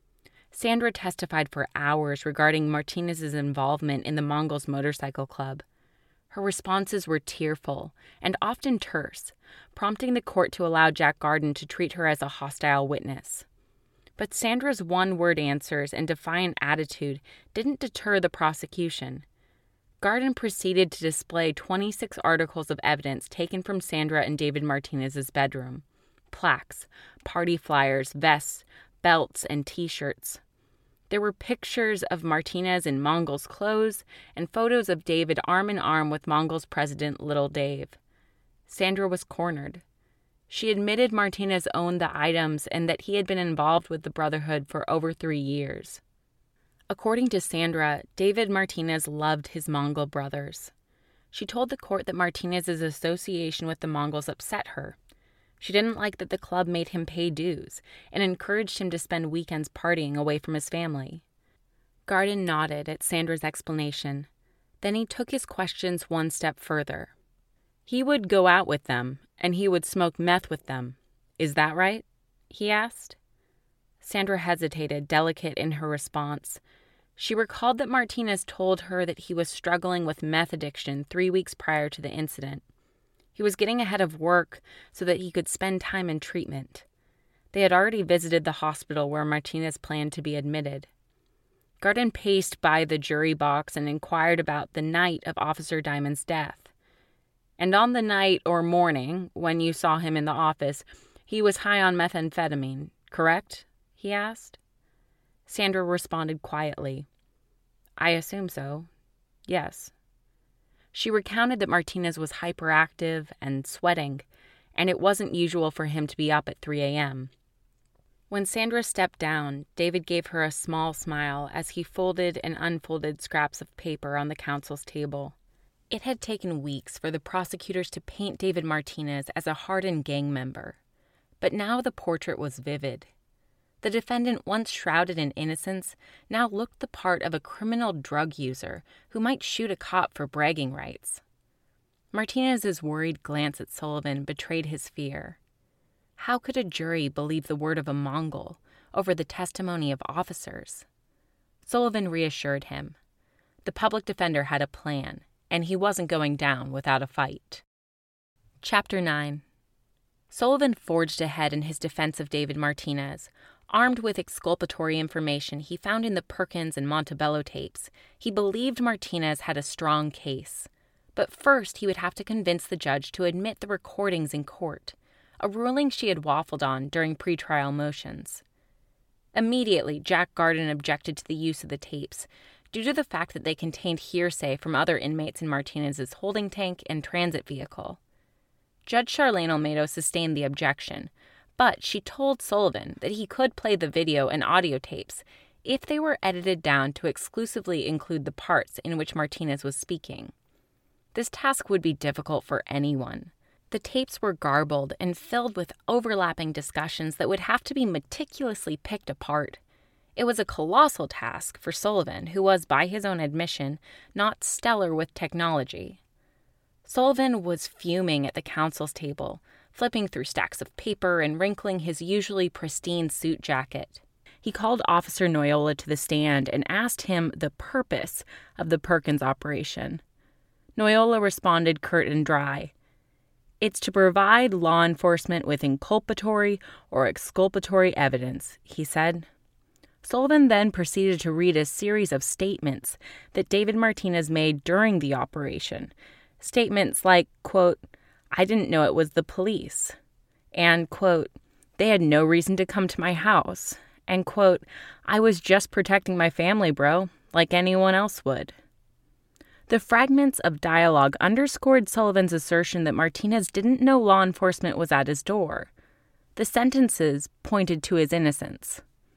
Sandra testified for hours regarding Martinez's involvement in the Mongols Motorcycle Club. Her responses were tearful and often terse, prompting the court to allow Jack Garden to treat her as a hostile witness. But Sandra's one-word answers and defiant attitude didn't deter the prosecution. Garden proceeded to display twenty-six articles of evidence taken from Sandra and David Martinez's bedroom. Plaques, party flyers, vests, belts, and T-shirts. There were pictures of Martinez in Mongols clothes and photos of David arm in arm with Mongols President Little Dave. Sandra was cornered. She admitted Martinez owned the items and that he had been involved with the Brotherhood for over three years. According to Sandra, David Martinez loved his Mongol brothers. She told the court that Martinez's association with the Mongols upset her. She didn't like that the club made him pay dues and encouraged him to spend weekends partying away from his family. Garden nodded at Sandra's explanation. Then he took his questions one step further. He would go out with them, and he would smoke meth with them. Is that right? He asked. Sandra hesitated, delicate in her response. She recalled that Martinez told her that he was struggling with meth addiction three weeks prior to the incident. He was getting ahead of work so that he could spend time in treatment. They had already visited the hospital where Martinez planned to be admitted. Garden paced by the jury box and inquired about the night of Officer Diamond's death. And on the night or morning, when you saw him in the office, He was high on methamphetamine, correct? He asked. Sandra responded quietly. I assume so. Yes. She recounted that Martinez was hyperactive and sweating, and it wasn't usual for him to be up at three a.m. When Sandra stepped down, David gave her a small smile as he folded and unfolded scraps of paper on the counsel's table. It had taken weeks for the prosecutors to paint David Martinez as a hardened gang member, but now the portrait was vivid. The defendant, once shrouded in innocence, now looked the part of a criminal drug user who might shoot a cop for bragging rights. Martinez's worried glance at Sullivan betrayed his fear. How could a jury believe the word of a Mongol over the testimony of officers? Sullivan reassured him. The public defender had a plan, and he wasn't going down without a fight. Chapter nine. Sullivan forged ahead in his defense of David Martinez. Armed with exculpatory information he found in the Perkins and Montebello tapes, he believed Martinez had a strong case. But first he would have to convince the judge to admit the recordings in court, a ruling she had waffled on during pretrial motions. Immediately, Jack Garden objected to the use of the tapes, due to the fact that they contained hearsay from other inmates in Martinez's holding tank and transit vehicle. Judge Charlene Olmedo sustained the objection, but she told Sullivan that he could play the video and audio tapes if they were edited down to exclusively include the parts in which Martinez was speaking. This task would be difficult for anyone. The tapes were garbled and filled with overlapping discussions that would have to be meticulously picked apart. It was a colossal task for Sullivan, who was, by his own admission, not stellar with technology. Sullivan was fuming at the counsel's table, flipping through stacks of paper and wrinkling his usually pristine suit jacket. He called Officer Noyola to the stand and asked him the purpose of the Perkins operation. Noyola responded curt and dry. It's to provide law enforcement with inculpatory or exculpatory evidence, he said. Sullivan then proceeded to read a series of statements that David Martinez made during the operation. Statements like, quote, I didn't know it was the police, and, quote, they had no reason to come to my house, and, quote, I was just protecting my family, bro, like anyone else would. The fragments of dialogue underscored Sullivan's assertion that Martinez didn't know law enforcement was at his door. The sentences pointed to his innocence.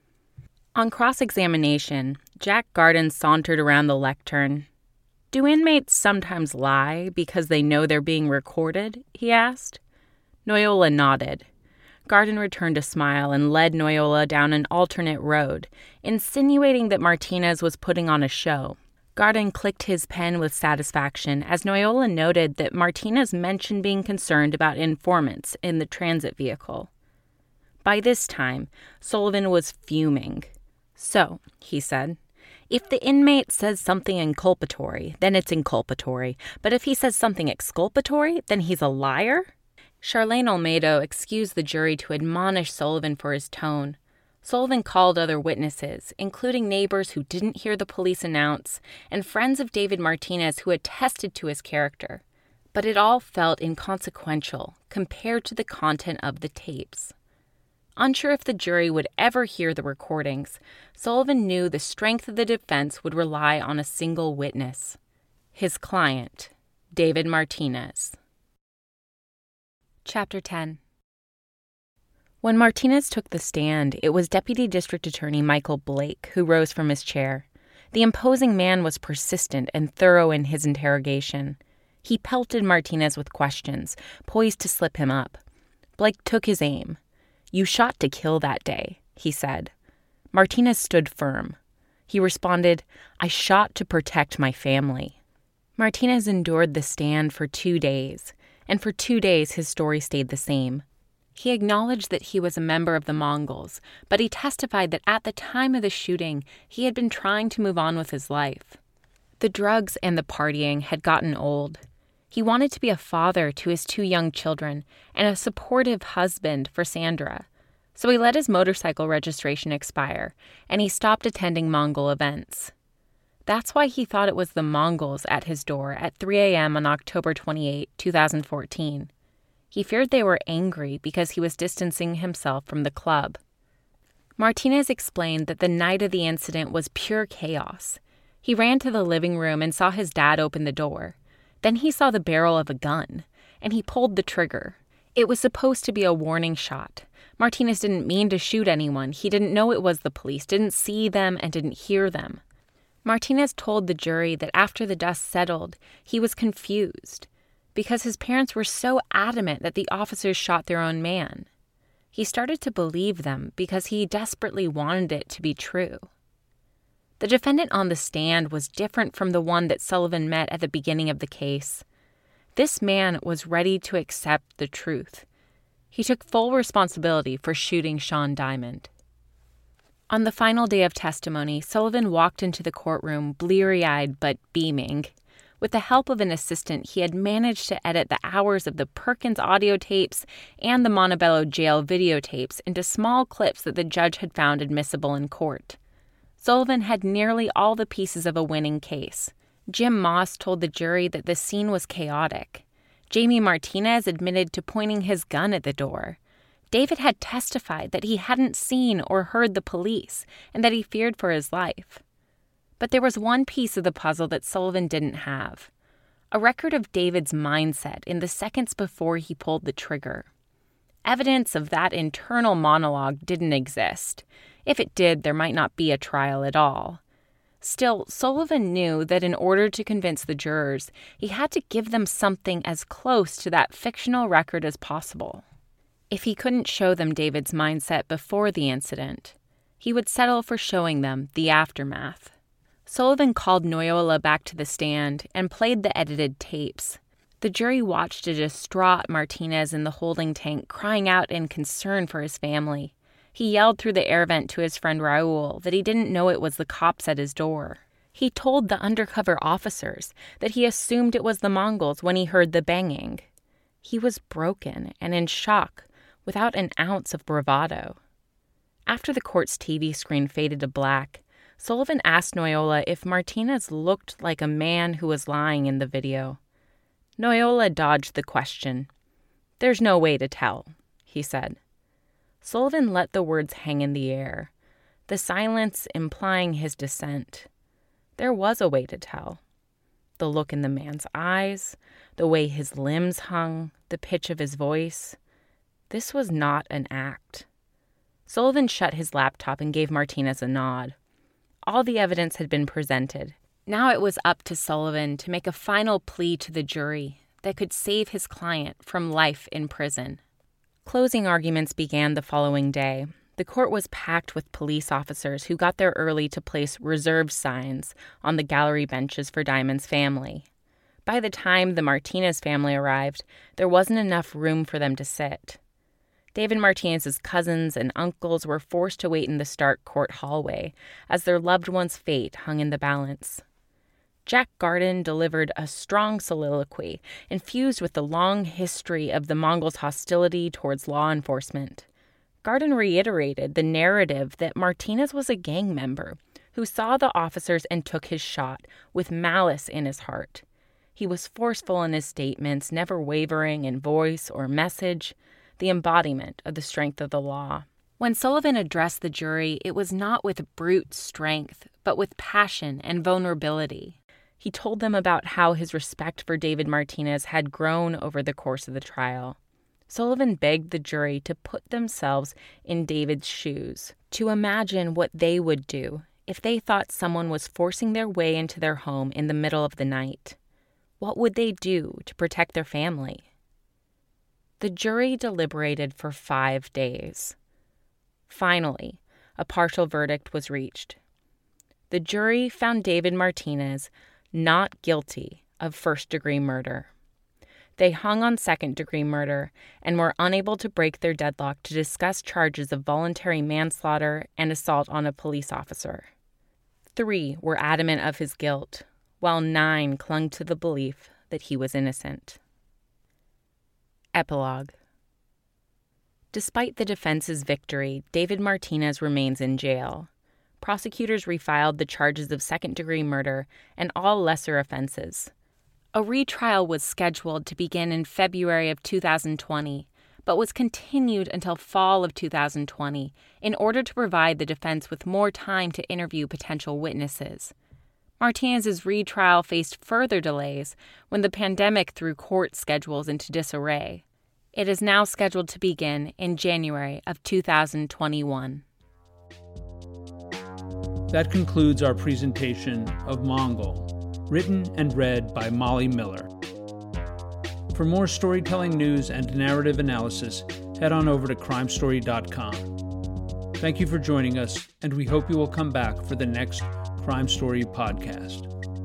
On cross-examination, Jack Garden sauntered around the lectern. Do inmates sometimes lie because they know they're being recorded? He asked. Noyola nodded. Garden returned a smile and led Noyola down an alternate road, insinuating that Martinez was putting on a show. Garden clicked his pen with satisfaction as Noyola noted that Martinez mentioned being concerned about informants in the transit vehicle. By this time, Sullivan was fuming. So, he said, if the inmate says something inculpatory, then it's inculpatory. But if he says something exculpatory, then he's a liar? Charlene Olmedo excused the jury to admonish Sullivan for his tone. Sullivan called other witnesses, including neighbors who didn't hear the police announce, and friends of David Martinez who attested to his character. But it all felt inconsequential compared to the content of the tapes. Unsure if the jury would ever hear the recordings, Sullivan knew the strength of the defense would rely on a single witness, his client, David Martinez. Chapter ten. When Martinez took the stand, it was Deputy District Attorney Michael Blake who rose from his chair. The imposing man was persistent and thorough in his interrogation. He pelted Martinez with questions, poised to slip him up. Blake took his aim. You shot to kill that day, he said. Martinez stood firm. He responded, I shot to protect my family. Martinez endured the stand for two days, and for two days his story stayed the same. He acknowledged that he was a member of the Mongols, but he testified that at the time of the shooting, he had been trying to move on with his life. The drugs and the partying had gotten old. He wanted to be a father to his two young children and a supportive husband for Sandra. So he let his motorcycle registration expire, and he stopped attending Mongol events. That's why he thought it was the Mongols at his door at three a.m. on October twenty-eighth, twenty fourteen. He feared they were angry because he was distancing himself from the club. Martinez explained that the night of the incident was pure chaos. He ran to the living room and saw his dad open the door. Then he saw the barrel of a gun, and he pulled the trigger. It was supposed to be a warning shot. Martinez didn't mean to shoot anyone. He didn't know it was the police, didn't see them, and didn't hear them. Martinez told the jury that after the dust settled, he was confused because his parents were so adamant that the officers shot their own man. He started to believe them because he desperately wanted it to be true. The defendant on the stand was different from the one that Sullivan met at the beginning of the case. This man was ready to accept the truth. He took full responsibility for shooting Sean Diamond. On the final day of testimony, Sullivan walked into the courtroom bleary-eyed but beaming. With the help of an assistant, he had managed to edit the hours of the Perkins audio tapes and the Montebello jail videotapes into small clips that the judge had found admissible in court. Sullivan had nearly all the pieces of a winning case. Jim Moss told the jury that the scene was chaotic. Jamie Martinez admitted to pointing his gun at the door. David had testified that he hadn't seen or heard the police and that he feared for his life. But there was one piece of the puzzle that Sullivan didn't have: a record of David's mindset in the seconds before he pulled the trigger. Evidence of that internal monologue didn't exist. If it did, there might not be a trial at all. Still, Sullivan knew that in order to convince the jurors, he had to give them something as close to that fictional record as possible. If he couldn't show them David's mindset before the incident, he would settle for showing them the aftermath. Sullivan called Noyola back to the stand and played the edited tapes. The jury watched a distraught Martinez in the holding tank crying out in concern for his family. He yelled through the air vent to his friend Raul that he didn't know it was the cops at his door. He told the undercover officers that he assumed it was the Mongols when he heard the banging. He was broken and in shock, without an ounce of bravado. After the court's T V screen faded to black, Sullivan asked Noyola if Martinez looked like a man who was lying in the video. Noyola dodged the question. "There's no way to tell," he said. Sullivan let the words hang in the air, the silence implying his dissent. There was a way to tell. The look in the man's eyes, the way his limbs hung, the pitch of his voice. This was not an act. Sullivan shut his laptop and gave Martinez a nod. All the evidence had been presented. Now it was up to Sullivan to make a final plea to the jury that could save his client from life in prison. Closing arguments began the following day. The court was packed with police officers who got there early to place reserved signs on the gallery benches for Diamond's family. By the time the Martinez family arrived, there wasn't enough room for them to sit. David Martinez's cousins and uncles were forced to wait in the Stark court hallway as their loved one's fate hung in the balance. Jack Garden delivered a strong soliloquy infused with the long history of the Mongols' hostility towards law enforcement. Garden reiterated the narrative that Martinez was a gang member who saw the officers and took his shot with malice in his heart. He was forceful in his statements, never wavering in voice or message, the embodiment of the strength of the law. When Sullivan addressed the jury, it was not with brute strength, but with passion and vulnerability. He told them about how his respect for David Martinez had grown over the course of the trial. Sullivan begged the jury to put themselves in David's shoes, to imagine what they would do if they thought someone was forcing their way into their home in the middle of the night. What would they do to protect their family? The jury deliberated for five days. Finally, a partial verdict was reached. The jury found David Martinez not guilty of first-degree murder. They hung on second-degree murder and were unable to break their deadlock to discuss charges of voluntary manslaughter and assault on a police officer. Three were adamant of his guilt, while nine clung to the belief that he was innocent. Epilogue. Despite the defense's victory, David Martinez remains in jail. Prosecutors refiled the charges of second-degree murder and all lesser offenses. A retrial was scheduled to begin in February of two thousand twenty, but was continued until fall of two thousand twenty in order to provide the defense with more time to interview potential witnesses. Martinez's retrial faced further delays when the pandemic threw court schedules into disarray. It is now scheduled to begin in January of two thousand twenty-one. That concludes our presentation of Mongol, written and read by Molly Miller. For more storytelling news and narrative analysis, head on over to crime story dot com. Thank you for joining us, and we hope you will come back for the next Crime Story podcast.